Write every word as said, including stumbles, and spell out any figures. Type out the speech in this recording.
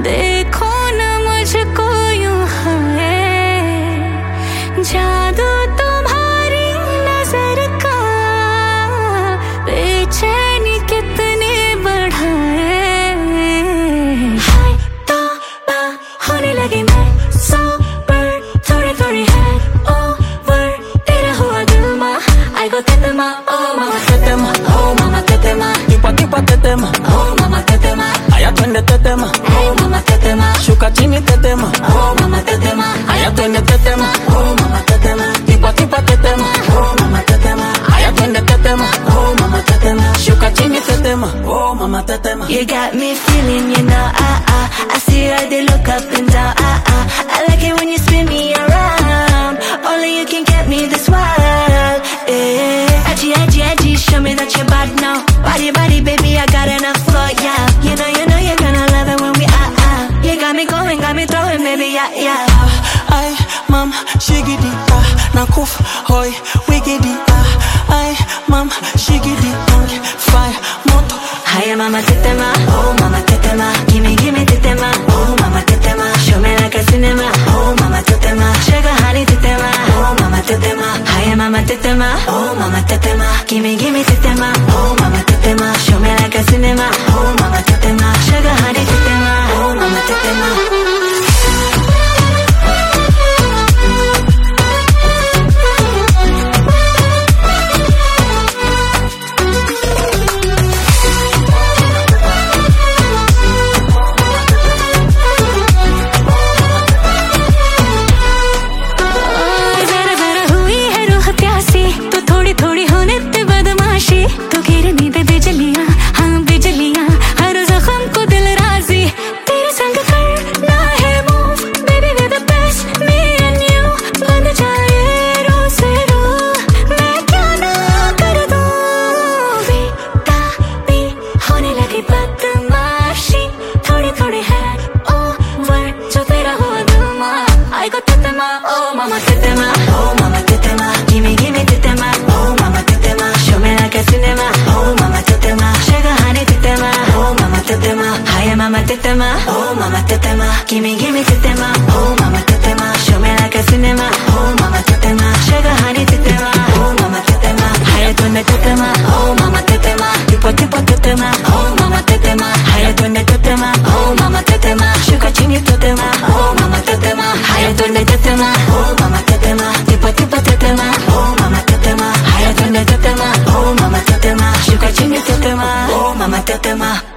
देखो न मुझको यूं है, जादू तुम्हारी नजर का बेचैनी कितने बढ़ाए। हाय तो बा होने लगी मैं सौ पर थोड़ी थोड़ी है ओवर, तेरा हुआ दिल मा आई गो तेतेमा, ओ मामा तेतेमा, ओ मामा तेतेमा, Tipa tipa tetema, oh mama tetema, aya twende tetema, hey mama tetema, shuka chini tetema, oh mama tetema, aya twende tetema, oh mama tetema, tipa tipa tetema, oh mama tetema, aya twende tetema, oh mama tetema, shuka chini tetema, oh mama tetema. you got me feeling, you know, ah ah, I see how they look up and down, ah ah, I like it when you spin me around, only you can get me this wild, eh. Edgy, edgy, edgy, show me that you're bad now, body, body, baby, I got enough for ya, you know, you know you're gonna love it when we ah ah, you got me going, got me throwing, baby, yeah, yeah. Ay, mam, shigidi, ah, nakuf, hoy, wigidi, ah, ay, mam, shigidi, ang, fire, moto. Hiya mama tetema, oh mama tetema, gimme gimme tetema, oh mama tetema, show me like a cinema, oh mama tetema, sugar honey tetema, oh mama tetema, hiya mama tetema, oh mama tetema, gimme gimme tetema, oh mama tetema, show me like a cinema, oh mama tetema, sugar honey tetema, oh mama tetema. Oh mama tetema, oh mama tetema, gimme gimme tetema, oh mama tetema, show me like a cinema, oh mama tetema, sugar honey tetema, oh mama tetema, hiya mama tetema, oh mama tetema, gimme gimme tetema, oh mama tetema, show me like a cinema, oh mama tetema, sugar honey tetema, oh mama tetema, hiya twende tetema, oh mama tetema, tipo tipo tetema, oh mama tetema, hiya twende tetema, oh mama tetema, shuka chini tetema, oh mama tetema, hiya twende tetema, oh mama tetema, tipo tipo tetema, oh mama tetema, hiya twende tetema, oh mama tetema, shuka chini tetema, oh mama tetema.